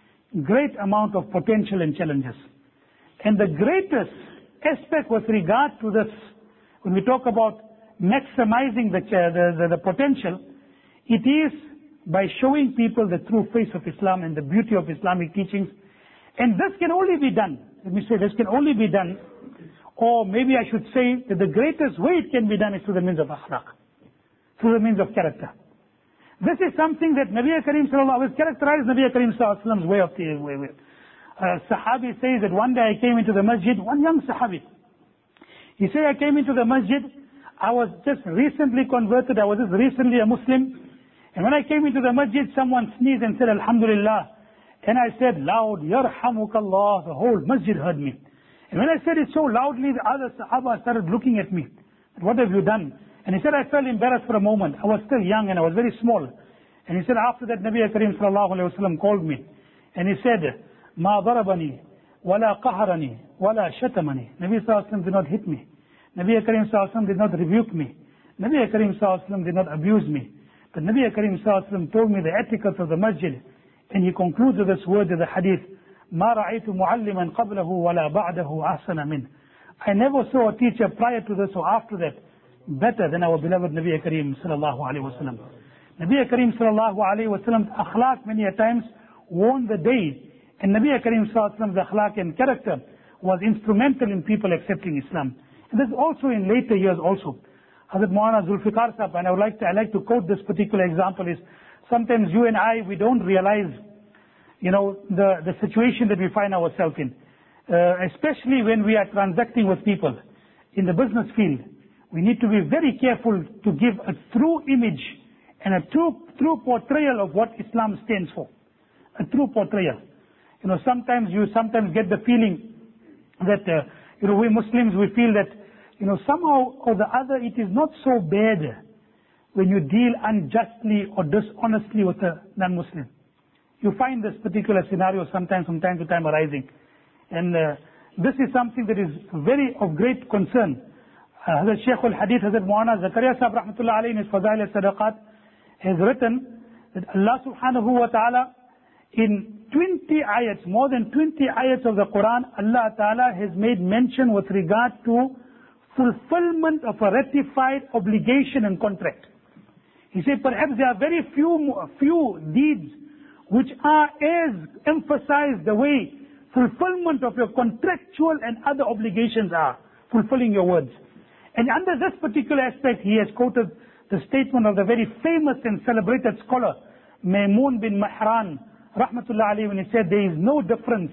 great amount of potential and challenges. And the greatest aspect with regard to this, when we talk about maximizing the, the, the, the potential, it is by showing people the true face of Islam and the beauty of Islamic teachings. And this can only be done, let me say, this can only be done, or maybe I should say that the greatest way it can be done is through the means of akhlaq, through the means of character. This is something that Nabi Kareem sallallahu alaihi wasallam characterized Nabi Kareem sallallahu alaihi wasallam's way of the way. way. Uh, Sahabi says that one day I came into the masjid, one young Sahabi. He said, I came into the masjid, I was just recently converted, I was just recently a Muslim. And when I came into the masjid, someone sneezed and said, Alhamdulillah. And I said loud, Yarhamukallah, the whole masjid heard me. And when I said it so loudly, the other Sahaba started looking at me. What have you done? And he said, I felt embarrassed for a moment. I was still young and I was very small. And he said, after that, Nabi Kareem sallallahu alayhi wa sallam called me. And he said, Ma darabani, wala qaharani, wala shatamani. Nabi sallallahu alayhi wa sallam did not hit me. Nabi Kareem sallallahu alayhi wa sallam did not rebuke me. Nabi Kareem sallallahu alayhi wa sallam did not abuse me. But Nabi Kareem sallallahu alayhi wa sallam told me the etiquette of the masjid. And he concludes with this word of the hadith, Ma ra'aytu mu'alliman qablahu wala ba'dahu ahsana min. I never saw a teacher prior to this or after that better than our beloved Nabi Kareem sallallahu alayhi wa sallam. Nabi Kareem sallallahu alayhi wa sallam's akhlaq many a times won the day. And Nabi Kareem sallallahu alayhi wa sallam's akhlaq and character was instrumental in people accepting Islam. And this also in later years also. Hazrat Maulana Zulfikar Sahab, and I would like to, I like to quote this particular example, is sometimes you and I, we don't realize you know, the, the situation that we find ourselves in. Uh, especially when we are transacting with people in the business field. We need to be very careful to give a true image and a true, true portrayal of what Islam stands for. A true portrayal. You know, sometimes you sometimes get the feeling that, uh, you know, we Muslims, we feel that, you know, somehow or the other it is not so bad when you deal unjustly or dishonestly with a non-Muslim. You find this particular scenario sometimes from time to time arising. And uh, this is something that is very of great concern. Uh, Hazrat Shaykh al-Hadith, Hazrat Maulana Zakaria Sahib Rahmatullah Alayhi in his Fazail al-Sadaqat has written that Allah subhanahu wa ta'ala in twenty ayats, more than twenty ayats of the Quran, Allah ta'ala has made mention with regard to fulfillment of a ratified obligation and contract. He said perhaps there are very few, few deeds which are as emphasized the way fulfillment of your contractual and other obligations are, fulfilling your words. And under this particular aspect, he has quoted the statement of the very famous and celebrated scholar, Maimun bin Mahran, Rahmatullah alayhi, when he said there is no difference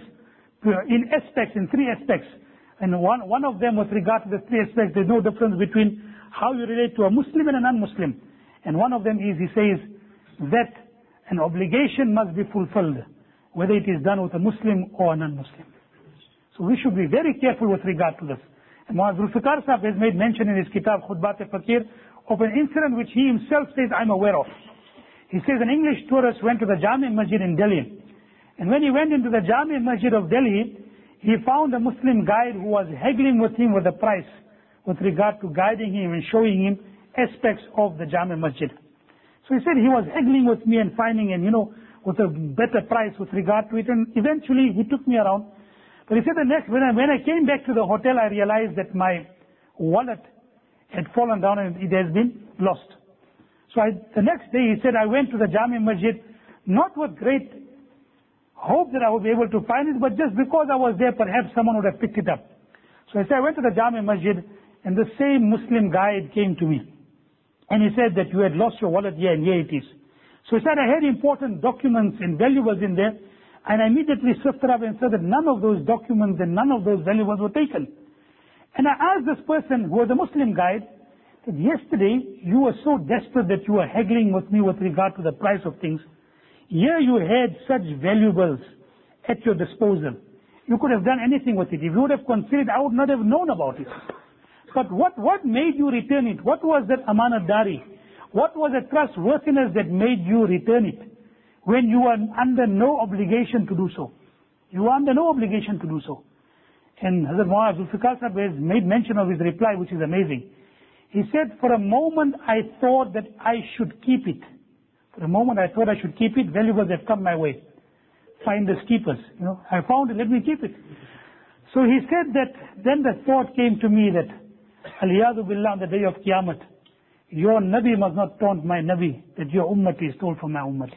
in aspects, in three aspects. And one, one of them with regard to the three aspects, there's no difference between how you relate to a Muslim and a non-Muslim. And one of them is, he says, that an obligation must be fulfilled, whether it is done with a Muslim or a non-Muslim. So we should be very careful with regard to this. And Muaz Zulfikar Sahib has made mention in his kitab Khutbat-e-Fakir of an incident which he himself says I'm aware of. He says an English tourist went to the Jami Masjid in Delhi. And when he went into the Jami Masjid of Delhi, he found a Muslim guide who was haggling with him with the price with regard to guiding him and showing him aspects of the Jami Masjid. So he said he was haggling with me and finding, and you know, with a better price with regard to it, and eventually he took me around. But he said the next, when I, when I came back to the hotel, I realized that my wallet had fallen down and it has been lost. So I, the next day he said I went to the Jami Masjid, not with great hope that I would be able to find it, but just because I was there, perhaps someone would have picked it up. So I said I went to the Jami Masjid, and the same Muslim guide came to me. And he said that you had lost your wallet here, and here it is. So he said I had important documents and valuables in there, and I immediately sifted up and said that none of those documents and none of those valuables were taken. And I asked this person, who was a Muslim guide, that yesterday you were so desperate that you were haggling with me with regard to the price of things. Here you had such valuables at your disposal. You could have done anything with it. If you would have considered, I would not have known about it. But what, what made you return it? What was that amanatdari? What was the trustworthiness that made you return it when you were under no obligation to do so? You were under no obligation to do so. And Hazrat Muaz Zulfikar Sahib has made mention of his reply, which is amazing. He said, for a moment I thought that I should keep it. For a moment I thought I should keep it. Valuables have come my way. Finders keepers. You know, I found it, let me keep it. So he said that, then the thought came to me that, Aliyadu Billah, on the day of Qiyamah, your Nabi must not taunt my Nabi that your ummati is told from my ummati.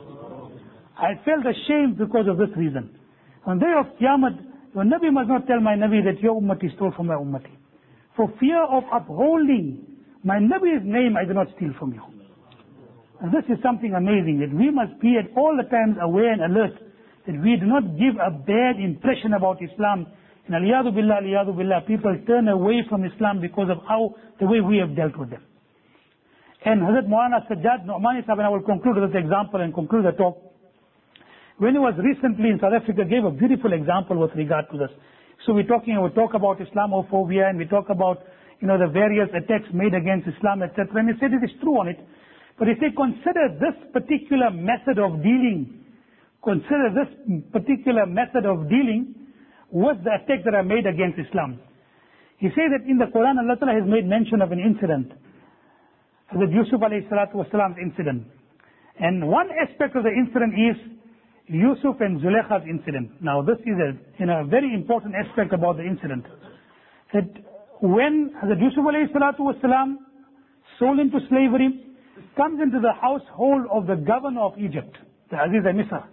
I felt ashamed because of this reason. On the day of Qiyamah, your Nabi must not tell my Nabi that your ummati is told from my ummati. For fear of upholding my Nabi's name, I do not steal from you. And this is something amazing, that we must be at all the times aware and alert, that we do not give a bad impression about Islam. And aliyadu billah, aliyadu billah, people turn away from Islam because of how, the way we have dealt with them. And Hazrat Maulana Sajjad Nu'mani Sahib, and I will conclude with this example and conclude the talk. When he was recently in South Africa, gave a beautiful example with regard to this. So we're talking, we talk about Islamophobia, and we talk about, you know, the various attacks made against Islam, et cetera. And he said it is true on it. But he said, consider this particular method of dealing, consider this particular method of dealing with the attacks that are made against Islam. He says that in the Quran, Allah Ta'ala has made mention of an incident, the Yusuf alayhi salatu wasalam's incident. And one aspect of the incident is Yusuf and Zulaykha's incident. Now this is a, you know, a very important aspect about the incident. That when Hazrat Yusuf alayhi salatu wasalam, sold into slavery, comes into the household of the governor of Egypt, the Aziz al-Misr.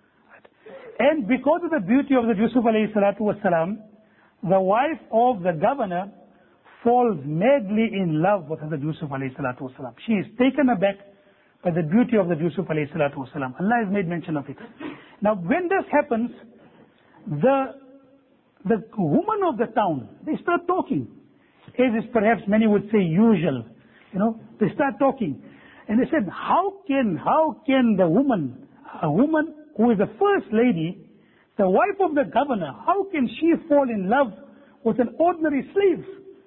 And because of the beauty of the Yusuf alayhi salatu wasalam, the wife of the governor falls madly in love with Hazrat Yusuf alayhi salatu wasalam. She is taken aback by the beauty of the Yusuf alayhi salatu wasalam. Allah has made mention of it. Now when this happens, the, the women of the town, they start talking. As is perhaps many would say usual. You know, they start talking. And they said, how can, how can the woman, a woman who is the first lady, the wife of the governor, how can she fall in love with an ordinary slave?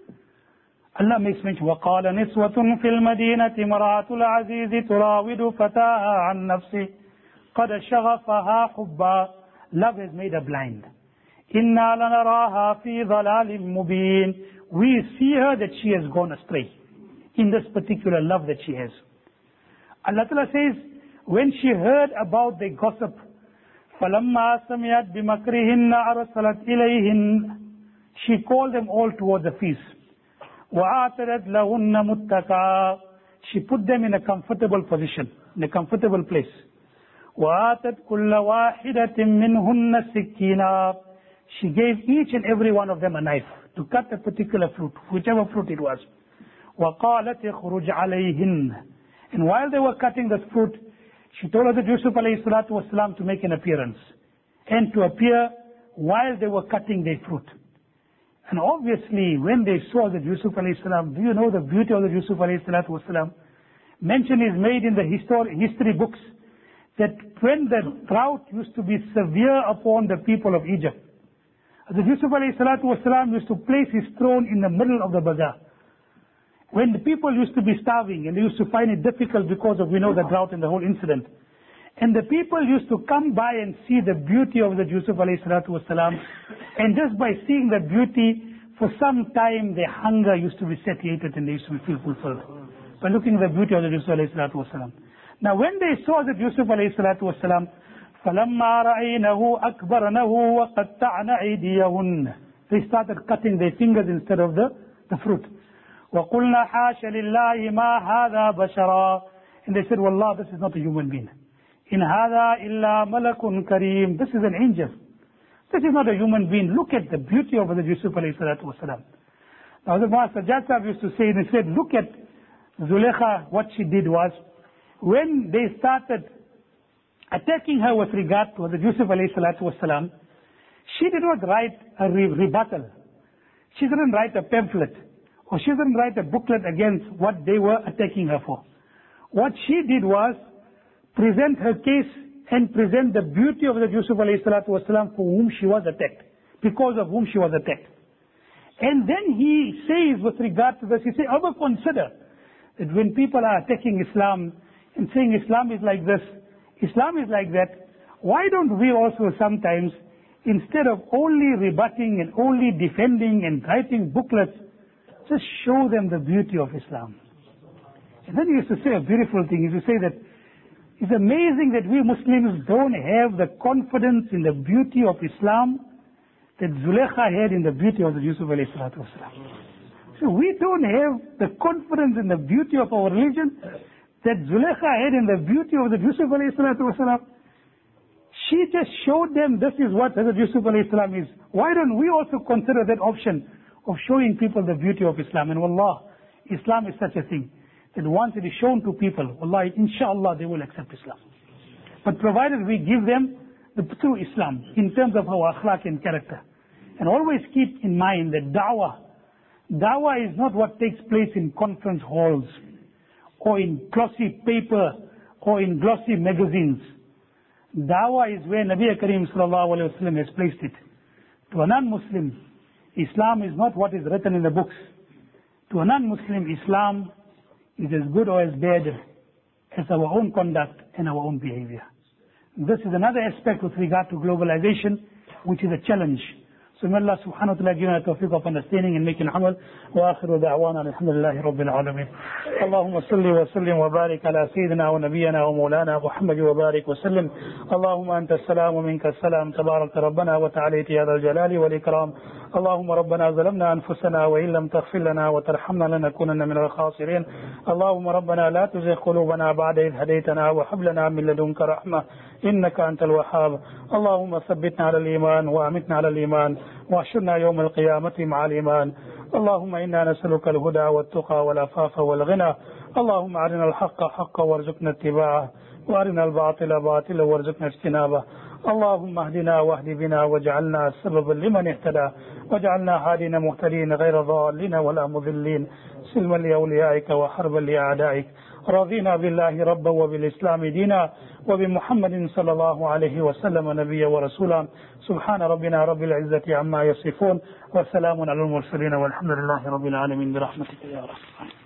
Allah makes mention, وَقَالَ نِسْوَةٌ فِي الْمَدِينَةِ مَرْأَةُ الْعَزِيزِ تُرَاوِدُ فَتَاهَا عَنْ نَفْسِهِ قَدْ شَغَفَهَا حُبًّا. Love has made her blind. إِنَّا لَنَرَاهَا فِي ضَلَالٍ مُبِينٍ. We see her that she has gone astray in this particular love that she has. Allah Ta'ala says, when she heard about the gossip, فَلَمَّا سَمِعَتْ بِمَكْرِهِنَّ أَرْسَلَتْ إِلَيْهِنَّ. She called them all towards the feast. وَآتَرَتْ لَهُنَّ مُتَّكَى. She put them in a comfortable position, in a comfortable place. وَآتَتْ كُلَّ وَاحِدَةٍ مِّنْهُنَّ سِكِّينًا. She gave each and every one of them a knife to cut a particular fruit, whichever fruit it was. وَقَالَتْ اخْرُجْ عَلَيْهِنَّ. And while they were cutting this fruit, she told Hazrat Yusuf alayhi salatu wasalam to make an appearance and to appear while they were cutting their fruit. And obviously, when they saw that Yusuf alayhi salam, do you know the beauty of the Yusuf alayhi salatu wasalam? Mention is made in the history, history books that when the drought used to be severe upon the people of Egypt, the Yusuf alayhi salatu wasalam used to place his throne in the middle of the bazaar. When the people used to be starving and they used to find it difficult because of, we know, the drought and the whole incident. And the people used to come by and see the beauty of the Yusuf alayhi salatu wasalam. And just by seeing the beauty, for some time their hunger used to be satiated and they used to feel fulfilled. By looking at the beauty of the Yusuf alayhi salatu wasalam. Now when they saw that Yusuf alayhi salatu wasalam, فَلَمَّا رَأَيْنَهُ أَكْبَرْنَهُ وَقَطَّعْنَ أَيْدِيَهُنَّ. They started cutting their fingers instead of the, the fruit. وَقُلْنَا حَاشَ لِلَّهِ مَا هَذَا بَشَرًا. And they said, Wallah, this is not a human being. In هَذَا إِلَّا مَلَكٌ كَرِيمٌ. This is an angel. This is not a human being. Look at the beauty of the Yusuf alayhi salatu wasalam. Now the Master Sajjad Sahib used to say, and he said, look at Zulekha, what she did was, when they started attacking her with regard to the Yusuf alayhi salatu wasalam, she did not write a re rebuttal. She didn't write a pamphlet. Or she didn't write a booklet against what they were attacking her for. What she did was present her case and present the beauty of the Yusuf alayhi salatu wasalam for whom she was attacked, because of whom she was attacked. And then he says with regard to this, he says, ever consider that when people are attacking Islam and saying Islam is like this, Islam is like that, why don't we also sometimes, instead of only rebutting and only defending and writing booklets, just show them the beauty of Islam. And then he used to say a beautiful thing. He used to say that it's amazing that we Muslims don't have the confidence in the beauty of Islam that Zulekha had in the beauty of the Yusuf alayhi salatu wasalam. So we don't have the confidence in the beauty of our religion that Zulekha had in the beauty of the Yusuf alayhi salatu wasalam. She just showed them this is what Hazrat Yusuf alayhi salam is. Why don't we also consider that option of showing people the beauty of Islam? And wallah, Islam is such a thing that once it is shown to people, wallah, inshallah they will accept Islam. But provided we give them the true Islam in terms of our akhlaq and character. And always keep in mind that da'wah, da'wah is not what takes place in conference halls or in glossy paper or in glossy magazines. Da'wah is where Nabi Kareem sallallahu alayhi wa sallam has placed it. To a non-Muslim, Islam is not what is written in the books. To a non-Muslim, Islam is as good or as bad as our own conduct and our own behavior. This is another aspect with regard to globalization, which is a challenge. So may Allah subhanahu wa ta'ala give us tawfiq of understanding and making amal. Wa akhiru da'wana alhamdulillahi rabbil alameen. Allahumma salli wa sallim wa barik ala sayyidina wa nabiyyina wa maulana Muhammad wa barik wa sallim. Allahumma anta as-salam wa minka as-salam. Tabarakta rabbana wa ta'alaiti ya dhal jalali wal ikram. اللهم ربنا ظلمنا أنفسنا وإن لم تغفر لنا وترحمنا لنكونن من الخاسرين. اللهم ربنا لا تزغ قلوبنا بعد إذ هديتنا وهب لنا من لدنك رحمة إنك أنت الوهاب. اللهم ثبتنا على الإيمان وأمتنا على الإيمان واحشرنا يوم القيامة مع الإيمان. اللهم إنا نسألك الهدى والتقى والعفاف والغنى. اللهم أرنا الحق حقا وارزقنا اتباعه وأرنا الباطل باطلا وارزقنا اجتنابه. اللهم اهدنا واهد بنا واجعلنا سببا لمن اهتدى واجعلنا هادين مهتدين غير ضالين ولا مضلين سلما لأوليائك وحربا لأعدائك. رضينا بالله ربا وبالإسلام دينا وبمحمد صلى الله عليه وسلم نبيا ورسولا. سبحان ربنا رب العزة عما يصفون وسلام على المرسلين والحمد لله رب العالمين برحمتك يا رب.